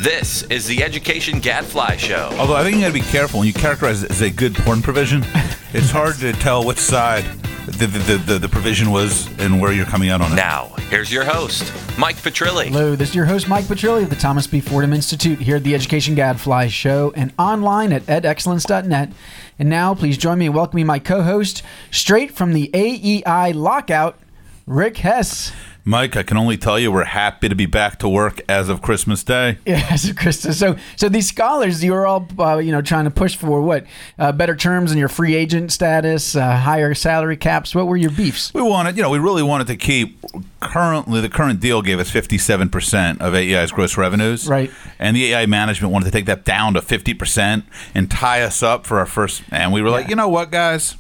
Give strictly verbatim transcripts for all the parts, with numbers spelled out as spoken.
This is the Education Gadfly Show. Although I think you got to be careful when you characterize it as a good porn provision. It's hard to tell which side the the, the the provision was and where you're coming out on it. Now, here's your host, Mike Petrilli. Hello, this is your host, Mike Petrilli of the Thomas B. Fordham Institute here at the Education Gadfly Show and online at ed excellence dot net. And now, please join me in welcoming my co-host, straight from the A E I lockout, Rick Hess. Mike, I can only tell you we're happy to be back to work as of Christmas Day. Yes, Christmas. So, so these scholars, you were all, uh, you know, trying to push for what? Uh, better terms in your free agent status, uh, higher salary caps. What were your beefs? We wanted, you know, we really wanted to keep. Currently, the current deal gave us fifty-seven percent of A E I's gross revenues. Right. And the A E I management wanted to take that down to fifty percent and tie us up for our first. And we were like, Yeah. you know what, guys?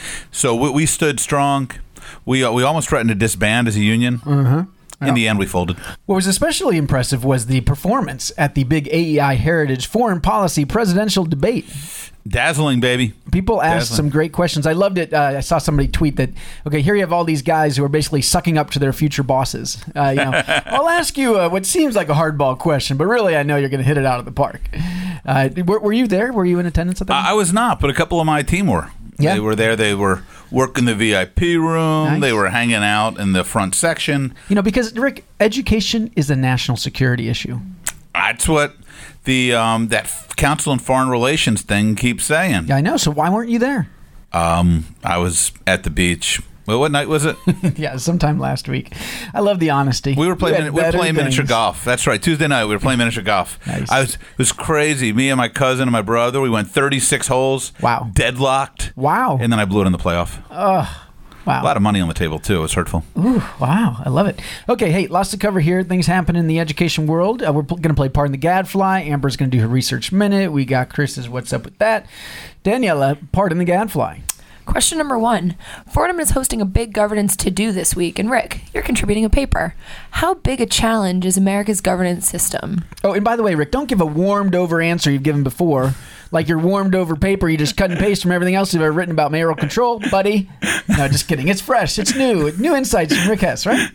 So we, we stood strong. We uh, we almost threatened to disband as a union. Uh-huh. In the end, we folded. What was especially impressive was the performance at the big A E I Heritage Foreign Policy Presidential Debate. Dazzling, baby. People asked Dazzling. some great questions. I loved it. Uh, I saw somebody tweet that, okay, here you have all these guys who are basically sucking up to their future bosses. Uh, you know, I'll ask you uh, what seems like a hardball question, but really I know you're going to hit it out of the park. Uh, were, were you there? Were you in attendance at that? I, I was not, but a couple of my team were. Yeah. They were there. They were working the V I P room. Nice. They were hanging out in the front section. You know, because, Rick, education is a national security issue. That's what the um, that Council on Foreign Relations thing keeps saying. Yeah, I know. So why weren't you there? Um, I was at the beach. Well, what night was it? Yeah, sometime last week. I love the honesty. We were playing. You had We were better playing miniature things. golf. That's right. Tuesday night we were playing miniature golf. Nice. I was. It was crazy. Me and my cousin and my brother. We went thirty-six holes. Wow. Deadlocked. Wow. And then I blew it in the playoff. Wow. A lot of money on the table too. It was hurtful. Ooh, wow. I love it. Okay, hey, lots to cover here. Things happen in the education world. Uh, we're pl- going to play Pardon the Gadfly. Amber's going to do her research minute. We got Chris's What's Up With That. Daniela, Pardon the Gadfly. Question number one. Fordham is hosting a big governance to-do this week, and Rick, you're contributing a paper. How big a challenge is America's governance system? Oh, and by the way, Rick, don't give a warmed-over answer you've given before. Like your warmed-over paper, you just cut and paste from everything else you've ever written about mayoral control, buddy. No, just kidding. It's fresh. It's new. New insights from Rick Hess, right?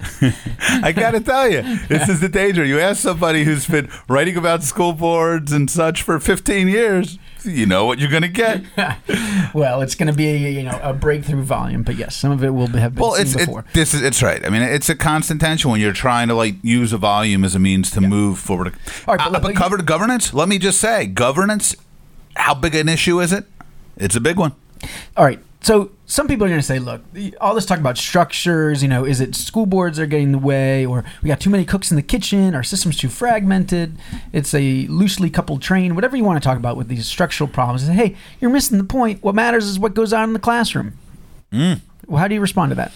I got to tell you, this is the danger. You ask somebody who's been writing about school boards and such for fifteen years, you know what you're going to get. Well, it's going to be a, you know a breakthrough volume, but yes, some of it will have been Well, seen it's before. it, this is it's right. I mean, it's a constant tension when you're trying to like use a volume as a means to move forward. All right, but uh, let- but covered governance. Let me just say, governance. How big an issue is it? It's a big one. All right. So some people are going to say, look, all this talk about structures, you know, is it school boards are getting in the way, or we got too many cooks in the kitchen, our system's too fragmented, it's a loosely coupled train, whatever you want to talk about with these structural problems. Hey, you're missing the point. What matters is what goes on in the classroom. Mm. Well, how do you respond to that?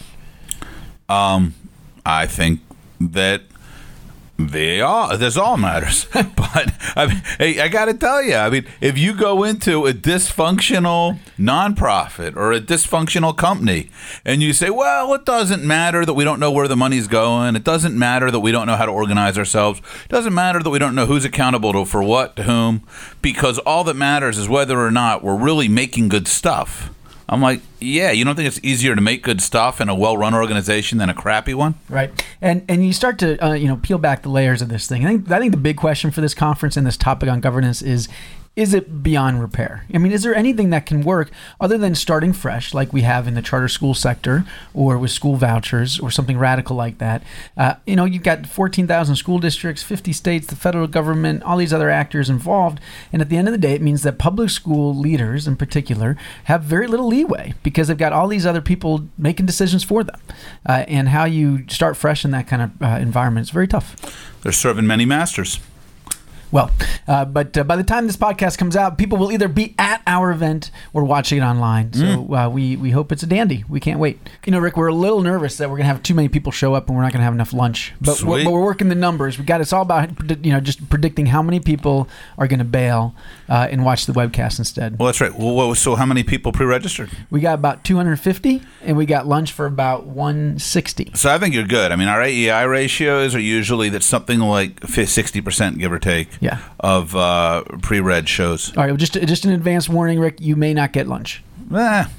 Um, I think that they all this all matters. But I mean, hey, I got to tell you, I mean, if you go into a dysfunctional nonprofit or a dysfunctional company and you say, well, it doesn't matter that we don't know where the money's going. It doesn't matter that we don't know how to organize ourselves. It doesn't matter that we don't know who's accountable to, for what, to whom, because all that matters is whether or not we're really making good stuff. I'm like, yeah, you don't think it's easier to make good stuff in a well-run organization than a crappy one? Right. And and you start to, uh, you know, peel back the layers of this thing. I think I think the big question for this conference and this topic on governance is, is it beyond repair? I mean, is there anything that can work other than starting fresh like we have in the charter school sector or with school vouchers or something radical like that? Uh, you know, you've got fourteen thousand school districts, fifty states, the federal government, all these other actors involved. And at the end of the day, it means that public school leaders in particular have very little leeway because they've got all these other people making decisions for them. Uh, and how you start fresh in that kind of uh, environment is very tough. They're serving many masters. Well, uh, but uh, by the time this podcast comes out, people will either be at our event or watching it online. So Mm. uh, we we hope it's a dandy. We can't wait. You know, Rick, we're a little nervous that we're gonna have too many people show up and we're not gonna have enough lunch. But we're, Sweet. but we're working the numbers. We got it's all about you know just predicting how many people are gonna bail uh, and watch the webcast instead. Well, that's right. Well, well, so how many people pre-registered? We got about two hundred fifty, and we got lunch for about one sixty. So I think you're good. I mean, our A E I ratios are usually that something like sixty percent, give or take, Yeah. of uh, pre-reg shows. All right, well, just just an advance warning, Rick. You may not get lunch. Eh,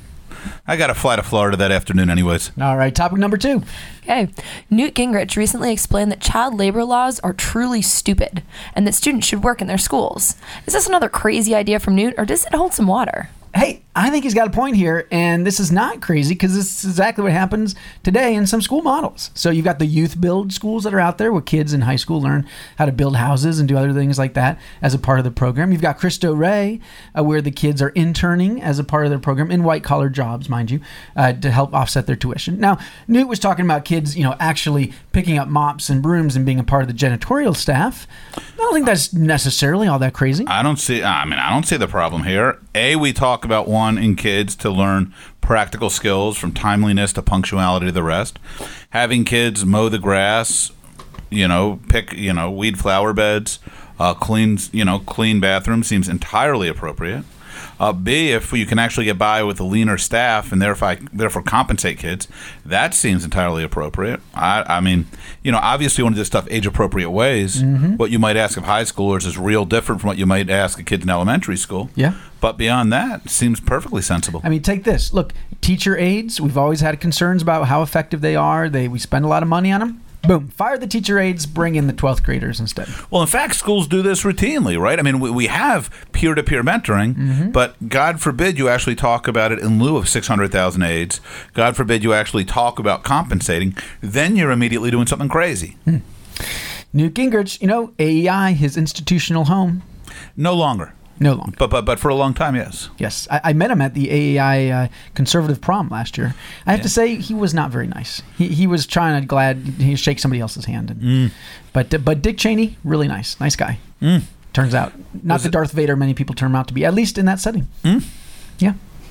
I got to fly to Florida that afternoon anyways. All right, topic number two. Okay. Newt Gingrich recently explained that child labor laws are truly stupid and that students should work in their schools. Is this another crazy idea from Newt, or does it hold some water? Hey, I think he's got a point here, and this is not crazy because this is exactly what happens today in some school models. So you've got the youth build schools that are out there where kids in high school learn how to build houses and do other things like that as a part of the program. You've got Cristo Rey, uh, where the kids are interning as a part of their program in white-collar jobs, mind you, uh, to help offset their tuition. Now, Newt was talking about kids, you know, actually picking up mops and brooms and being a part of the janitorial staff. I don't think that's necessarily all that crazy. I don't see, I mean, I don't see the problem here. A, we talk about wanting kids to learn practical skills from timeliness to punctuality to the rest. Having kids mow the grass, you know, pick, you know, weed flower beds, uh, clean, you know, clean bathrooms seems entirely appropriate. Uh, B, if you can actually get by with a leaner staff and therefore therefore compensate kids, that seems entirely appropriate. I, I mean, you know, obviously you want to do this stuff age-appropriate ways. Mm-hmm. What you might ask of high schoolers is real different from what you might ask of kids in elementary school. Yeah. But beyond that, it seems perfectly sensible. I mean, take this. Look, teacher aides, we've always had concerns about how effective they are. They We spend a lot of money on them. Boom. Fire the teacher aides, bring in the twelfth graders instead. Well, in fact, schools do this routinely, right? I mean, we, we have peer-to-peer mentoring, mm-hmm. but God forbid you actually talk about it in lieu of six hundred thousand aides. God forbid you actually talk about compensating. Then you're immediately doing something crazy. Hmm. Newt Gingrich, you know, A E I, his institutional home. No longer. No longer. But but but for a long time, yes. Yes. I, I met him at the A E I uh, conservative prom last year. I have yeah. to say, he was not very nice. He he was trying to glad he shake somebody else's hand. And, mm. But but Dick Cheney, really nice. Nice guy. Mm. Turns out. Not was the Darth it? Vader many people turn him out to be, at least in that setting. Mm. Yeah.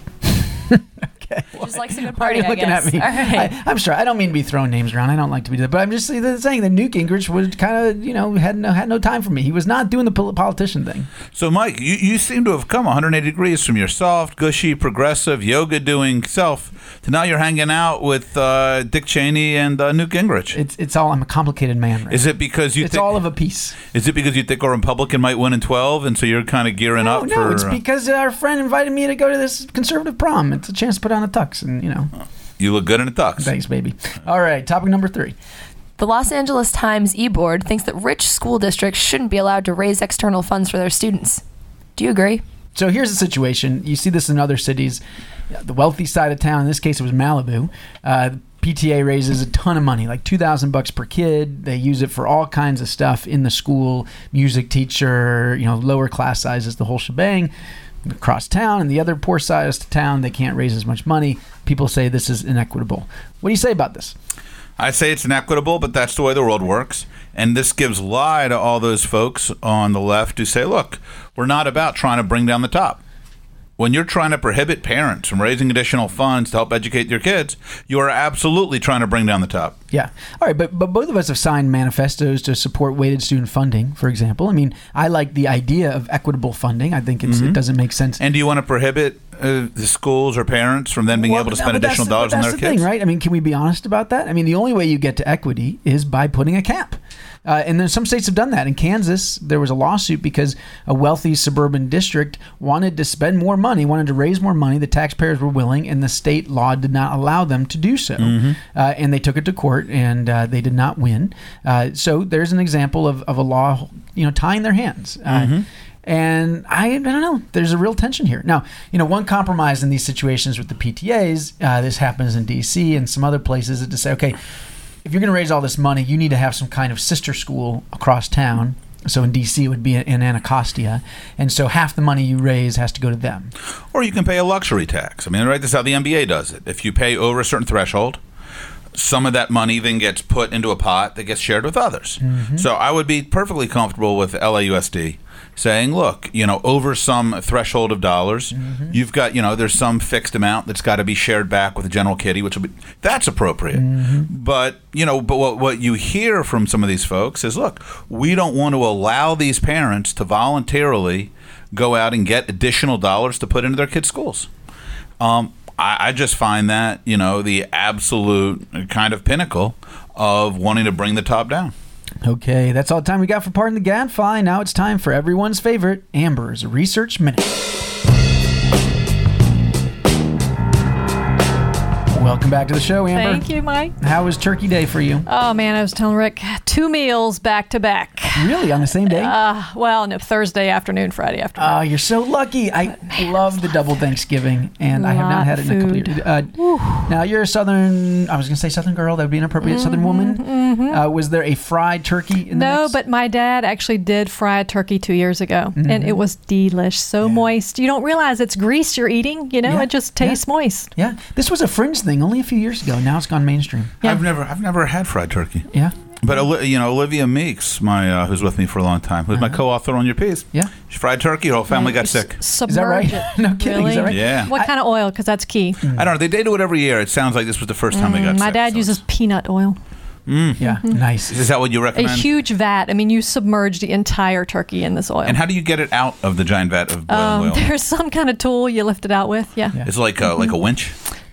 Okay. Just likes a good party, Why are you looking I guess. at me? All right. I, I'm sorry. I don't mean to be throwing names around. I don't like to be that. But I'm just saying that Newt Gingrich was kind of, you know, had no had no time for me. He was not doing the politician thing. So, Mike, you, you seem to have come one hundred eighty degrees from your soft, gushy, progressive, yoga-doing self to now you're hanging out with uh, Dick Cheney and uh, Newt Gingrich. It's it's all. I'm a complicated man. Right? Is it because you? It's think, all of a piece. Is it because you think a Republican might win in twelve, and so you're kind of gearing no, up no, for? No, it's because our friend invited me to go to this conservative prom. It's a chance to put on a tux, and you know. You look good in a tux. Thanks, baby. All right, topic number three. The Los Angeles Times e-board thinks that rich school districts shouldn't be allowed to raise external funds for their students. Do you agree? So here's the situation. You see this in other cities. The wealthy side of town, in this case it was Malibu, uh, the P T A raises a ton of money, like two thousand bucks per kid. They use it for all kinds of stuff in the school, music teacher, you know, lower class sizes, the whole shebang. Across town and the other poor side of town, they can't raise as much money. People say this is inequitable. What do you say about this? I say it's inequitable, but that's the way the world works. And this gives lie to all those folks on the left who say, look, we're not about trying to bring down the top. When you're trying to prohibit parents from raising additional funds to help educate their kids, you are absolutely trying to bring down the top. Yeah. All right, but but both of us have signed manifestos to support weighted student funding, for example. I mean, I like the idea of equitable funding. I think it's, mm-hmm. it doesn't make sense. And do you want to prohibit uh, the schools or parents from then being well, able to spend additional dollars on their kids? That's the thing, right? I mean, can we be honest about that? I mean, the only way you get to equity is by putting a cap. Uh, and then some states have done that. In Kansas, there was a lawsuit because a wealthy suburban district wanted to spend more money, wanted to raise more money. The taxpayers were willing, and the state law did not allow them to do so. Mm-hmm. Uh, and they took it to court, and uh, they did not win. Uh, so there's an example of, of a law, you know, tying their hands. Uh, mm-hmm. And I, I don't know. There's a real tension here. Now, you know, one compromise in these situations with the P T As, uh, this happens in D C and some other places, is to say, okay, if you're going to raise all this money, you need to have some kind of sister school across town. So in D C it would be in Anacostia. And so half the money you raise has to go to them. Or you can pay a luxury tax. I mean, right, this is how the N B A does it. If you pay over a certain threshold, some of that money then gets put into a pot that gets shared with others. Mm-hmm. So I would be perfectly comfortable with L A U S D saying, look, you know, over some threshold of dollars, mm-hmm. you've got, you know, there's some fixed amount that's got to be shared back with the general kitty, which will be, that's appropriate. Mm-hmm. But, you know, but what, what you hear from some of these folks is, look, we don't want to allow these parents to voluntarily go out and get additional dollars to put into their kids' schools. Um, I, I just find that, you know, the absolute kind of pinnacle of wanting to bring the top down. Okay, that's all the time we got for Pardon the Gadfly. Now it's time for everyone's favorite, Amber's Research Minute. Welcome back to the show, Amber. Thank you, Mike. How was Turkey Day for you? Oh, man, I was telling Rick, two meals back to back. Really? On the same day? Uh, well, no, Thursday afternoon, Friday afternoon. Oh, you're so lucky. I love the double Thanksgiving, and I have not Lot had it in a couple of food. years. Uh, now, you're a Southern, I was going to say Southern girl. That would be an appropriate Southern woman. Uh, was there a fried turkey in the No, mix? but my dad actually did fry a turkey two years ago, and it was delish, so moist. You don't realize it's grease you're eating. You know, Yeah. it just tastes moist. Yeah, this was a fringe thing only a few years ago. Now it's gone mainstream. Yeah. I've never, I've never had fried turkey. Yeah, But Oli- you know, Olivia Meeks, my uh, who's with me for a long time, who's my co-author on your piece. yeah. She fried turkey. Her whole family got sick. Submerge Is that right? it. No kidding. Really? Is that right? Yeah. What kind of oil? Because that's key. I don't know. They, they do it every year. It sounds like this was the first time they got My sick. dad so uses it's- peanut oil. Yeah, nice. Is that what you A recommend? huge vat. I mean, you submerge the entire turkey in this oil. And how do you get it out of the giant vat of boiling um, oil? there's some kind of tool you lift it out with. Yeah. Yeah. It's like a, like a winch.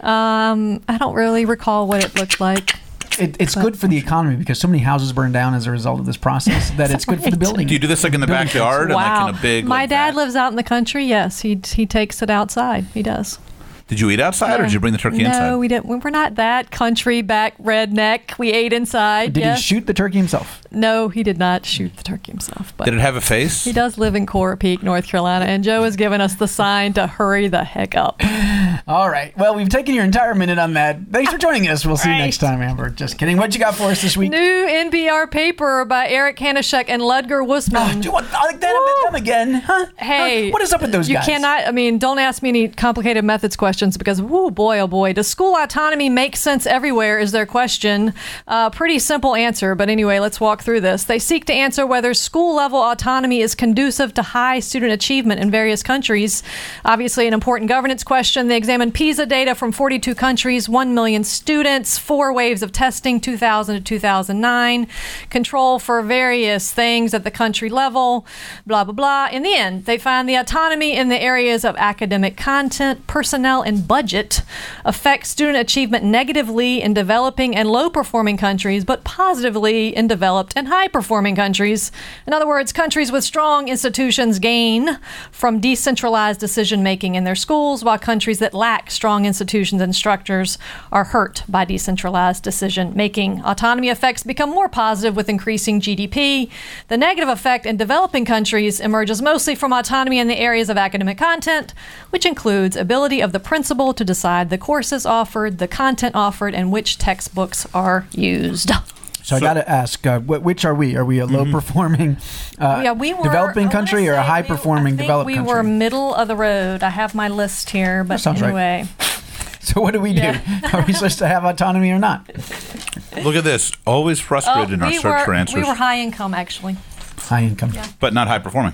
Um, I don't really recall what it looked like. It, it's good for the economy because so many houses burn down as a result of this process that it's good for the Right. building. Do you do this like in the Building backyard and Wow. like in a big? My like, dad vat? lives out in the country. Yes, he he takes it outside. He does. Did you eat outside or did you bring the turkey no, inside? we didn't. We were not that country back redneck. We ate inside. Did yes. he shoot the turkey himself? No, he did not shoot the turkey himself. But Did it have a face? he does live in Coral Peak, North Carolina, and Joe has given us the sign to hurry the heck up. All right. Well, we've taken your entire minute on that. Thanks for joining us. We'll see you Right. next time, Amber. Just kidding. What you got for us this week? New N P R paper by Eric Hanashek and Ludger Oh, Wussman. do you want I like that a bit them again? Huh? Hey, Huh? What is up with those you guys? cannot. I mean, don't ask me any complicated methods questions because, whoo, boy, oh boy, does school autonomy make sense everywhere? Is their question. Uh, pretty simple answer, but anyway, let's walk through this. They seek to answer whether school level autonomy is conducive to high student achievement in various countries. Obviously, an important governance question. They examined PISA data from forty-two countries, one million students, four waves of testing, two thousand to two thousand nine, control for various things at the country level, blah, blah, blah. In the end, they find the autonomy in the areas of academic content, personnel, and budget affects student achievement negatively in developing and low-performing countries, but positively in developed and high-performing countries. In other words, countries with strong institutions gain from decentralized decision-making in their schools, while countries that lack strong institutions and structures are hurt by decentralized decision-making. Autonomy effects become more positive with increasing G D P. The negative effect in developing countries emerges mostly from autonomy in the areas of academic content, which includes ability of the principal to decide the courses offered, the content offered, and which textbooks are used. So, I got to ask, uh, wh- which are we? Are we a low-performing uh, Yeah, we were developing I wanna country or a say high-performing we, I think developed we country? were middle of the road. I have my list here, but That sounds right. anyway. So what do we do? Yeah. Are we supposed to have autonomy or not? Look at this. Always frustrated in our Oh, we search were, for answers, We were high income, actually. High income. but not high performing.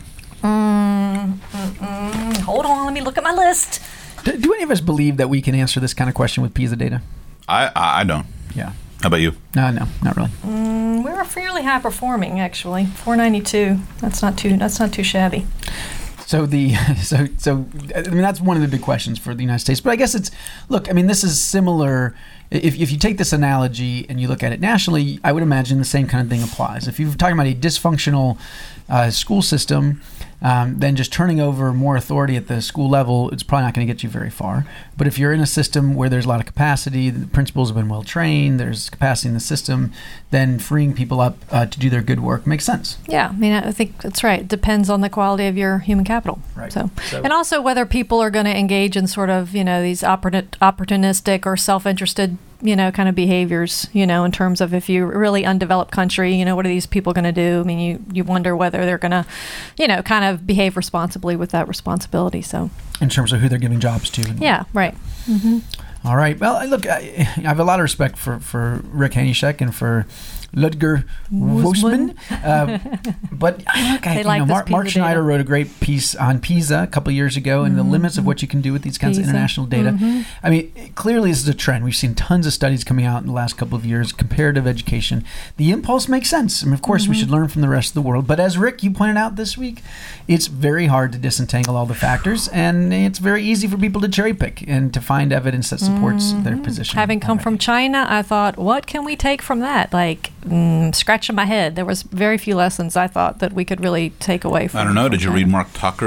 Hold on, let me look at my list. Do, do any of us believe that we can answer this kind of question with PISA data? I, I I don't. Yeah. How about you? No, no, not really. We were fairly high performing, actually. four ninety-two. That's not too. That's not too shabby. So the so so I mean that's one of the big questions for the United States. But I guess it's look. I mean this is similar. If if you take this analogy and you look at it nationally, I would imagine the same kind of thing applies. If you're talking about a dysfunctional uh, school system, um, then just turning over more authority at the school level, it's probably not going to get you very far. But if you're in a system where there's a lot of capacity, the principals have been well trained, there's capacity in the system, then freeing people up uh, to do their good work makes sense. Yeah, I mean, I think that's right. It depends on the quality of your human capital. Right. So, So- and also whether people are going to engage in sort of, you know, these opportun- opportunistic or self-interested, you know, kind of behaviors, you know, in terms of if you're a really undeveloped country, you know, what are these people going to do? I mean, you, you wonder whether they're going to, you know, kind of behave responsibly with that responsibility. So, In terms of who they're giving jobs to. and- yeah, right. All right. Well, I- look, I, I have a lot of respect for, for Rick Hanishek and for Ludger Wussman. Uh, but I, look, I, They you like know, this Mark, Mark PISA Schneider data. wrote a great piece on PISA a couple years ago and the limits of what you can do with these kinds of PISA. international data. I mean, clearly this is a trend. We've seen tons of studies coming out in the last couple of years, comparative education. The impulse makes sense. I mean, of course, we should learn from the rest of the world. But as Rick, you pointed out this week, it's very hard to disentangle all the factors, and it's very easy for people to cherry pick and to find evidence that supports their position. Having come from China, I thought, what can we take from that? Like, mm, scratching my head. There was very few lessons I thought that we could really take away from I don't know. from Did you China. read Mark Tucker's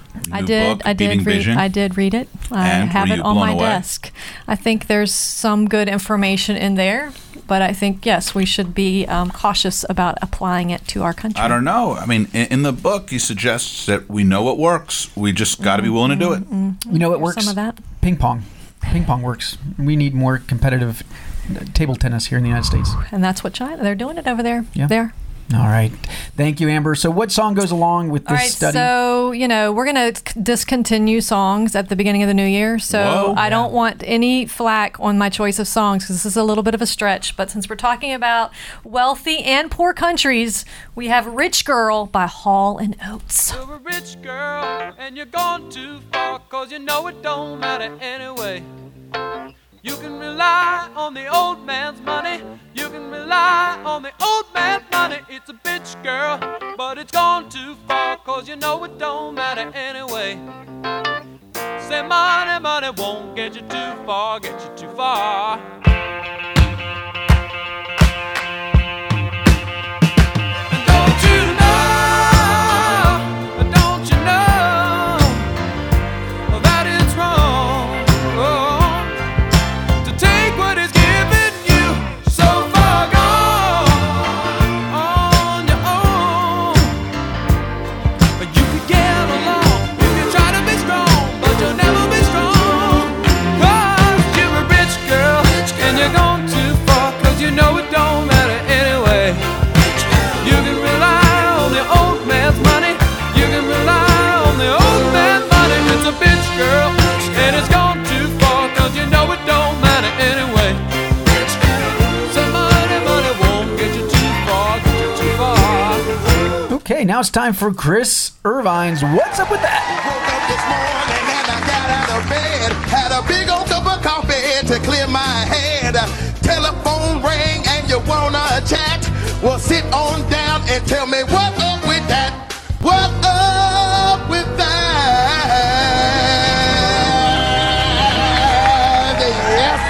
I New did. book, I did Beating read. Vision. I did read it. I And have were it you on blown my away? desk. I think there's some good information in there, but I think yes, we should be um, cautious about applying it to our country. I don't know. I mean, in, in the book, he suggests that we know what works. We just got to be willing to do it. You know what There's works? some of that. Ping pong. Ping pong works. We need more competitive uh, table tennis here in the United States. And that's what China. They're doing it over there. Yeah. There. All right. Thank you, Amber. So what song goes along with this All right, study? so you know we're gonna c- discontinue songs at the beginning of the new year. So Whoa. I don't want any flack on my choice of songs because this is a little bit of a stretch. But since we're talking about wealthy and poor countries, we have "Rich Girl" by Hall and Oates. You're a rich girl and you're gone too far, cause you know it don't matter anyway. You can rely on the old man's money. You can rely on the old man's money. It's a bitch, girl, but it's gone too far, cause you know it don't matter anyway. Say money, money won't get you too far, get you too far. And don't you know, don't you know that it's wrong? Oh. To take what is given you so far gone on your own. You could get along if you try to be strong, but you'll never be strong. Cause you're a rich girl and you're gone too far, cause you know it don't matter anyway. You can rely on the old man's money. You can rely on the old man's money. It's a bitch, girl, and it's gone too far, cause you know it don't matter anyway. So money, money won't get you too far, get you too far. Okay, now it's time for Chris Irvine's What's Up With That? Woke up this morning and I got out of bed. Had a big old cup of coffee to clear my head. Telephone rang and you wanna chat? Well, sit on down and tell me what up with that? What up with that? Yes,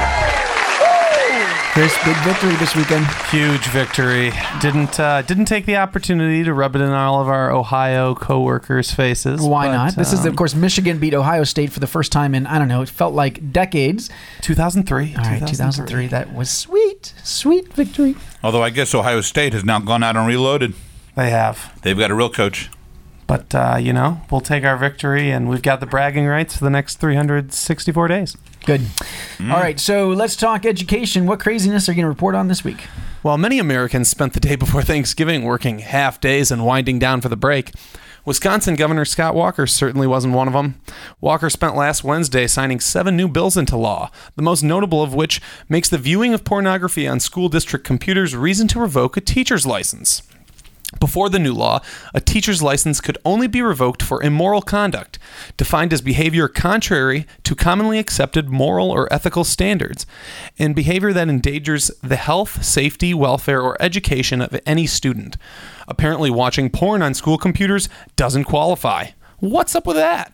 sir. Chris, big victory this weekend. Huge victory. Didn't uh, didn't take the opportunity to rub it in all of our Ohio coworkers' faces. Why but, not? This is, um, of course, Michigan beat Ohio State for the first time in, I don't know, it felt like decades. two thousand three. All right, two thousand three. That was sweet, sweet victory. Although I guess Ohio State has now gone out and reloaded. They have. They've got a real coach. But, uh, you know, we'll take our victory, and we've got the bragging rights for the next three hundred sixty-four days. Good. All right, so let's talk education. What craziness are you going to report on this week? While many Americans spent the day before Thanksgiving working half days and winding down for the break, Wisconsin Governor Scott Walker certainly wasn't one of them. Walker spent last Wednesday signing seven new bills into law, the most notable of which makes the viewing of pornography on school district computers reason to revoke a teacher's license. Before the new law, a teacher's license could only be revoked for immoral conduct, defined as behavior contrary to commonly accepted moral or ethical standards, and behavior that endangers the health, safety, welfare, or education of any student. Apparently, watching porn on school computers doesn't qualify. What's up with that?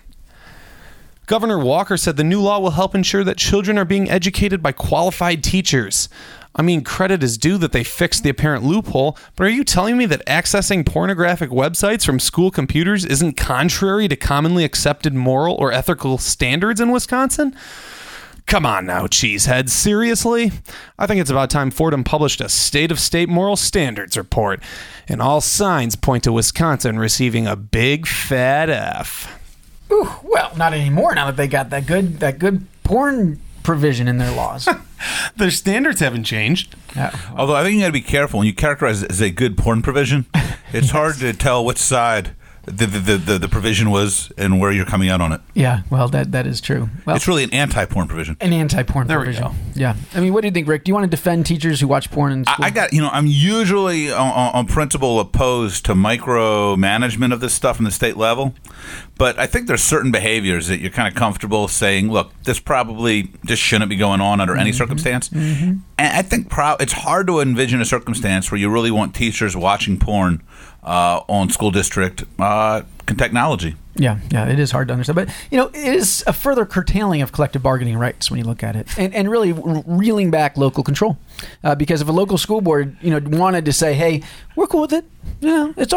Governor Walker said the new law will help ensure that children are being educated by qualified teachers. I mean, credit is due that they fixed the apparent loophole, but are you telling me that accessing pornographic websites from school computers isn't contrary to commonly accepted moral or ethical standards in Wisconsin? Come on now, cheeseheads. Seriously? I think it's about time Fordham published a State of State Moral Standards report, and all signs point to Wisconsin receiving a big fat F. Ooh, well, not anymore now that they got that good that good porn provision in their laws. Their standards haven't changed. Yeah. Although I think you got to be careful when you characterize it as a good porn provision. It's hard to tell which side the the, the, the the provision was and where you're coming out on it. Yeah, well, that that is true. Well, It's really an anti-porn provision. an anti-porn There we provision. go. Yeah. I mean, what do you think, Rick? Do you want to defend teachers who watch porn in school? I, I got, you know, I'm usually on, on principle opposed to micromanagement of this stuff in the state level, but I think there's certain behaviors that you're kind of comfortable saying, look, this probably just shouldn't be going on under any circumstance. And I think pro- it's hard to envision a circumstance where you really want teachers watching porn uh, on school district uh, technology. Yeah, yeah, it is hard to understand. But, you know, it is a further curtailing of collective bargaining rights when you look at it. And, and really r- reeling back local control. Uh, because if a local school board, you know, wanted to say, hey, we're cool with it, you know, it's all right.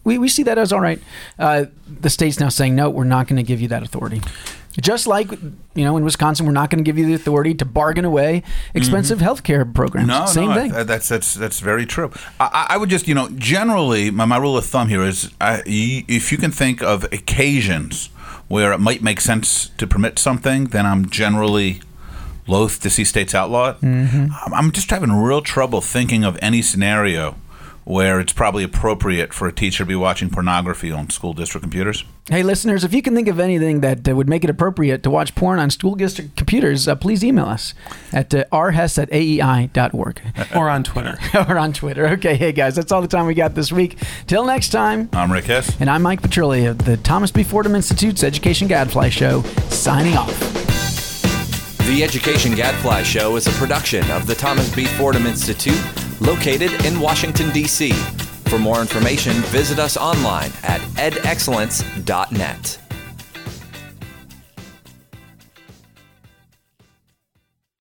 we, we see that as all right. Uh, the state's now saying, no, we're not going to give you that authority. Just like, you know, in Wisconsin, we're not going to give you the authority to bargain away expensive mm-hmm. health care programs. No, Same no, thing. I, that's that's that's very true. I, I would just, you know, generally, my, my rule of thumb here is, I, if you can think of occasions where it might make sense to permit something, then I'm generally loath to see states outlaw it. Mm-hmm. I'm just having real trouble thinking of any scenario where it's probably appropriate for a teacher to be watching pornography on school district computers. Hey, listeners, if you can think of anything that uh, would make it appropriate to watch porn on school district computers, uh, please email us at uh, r hess at a e i dot org. Or on Twitter. Or on Twitter. Okay, hey, guys, that's all the time we got this week. Till next time. I'm Rick Hess. And I'm Mike Petrilli of the Thomas B. Fordham Institute's Education Gadfly Show, signing off. The Education Gadfly Show is a production of the Thomas B. Fordham Institute, located in Washington, D C For more information, visit us online at ed excellence dot net.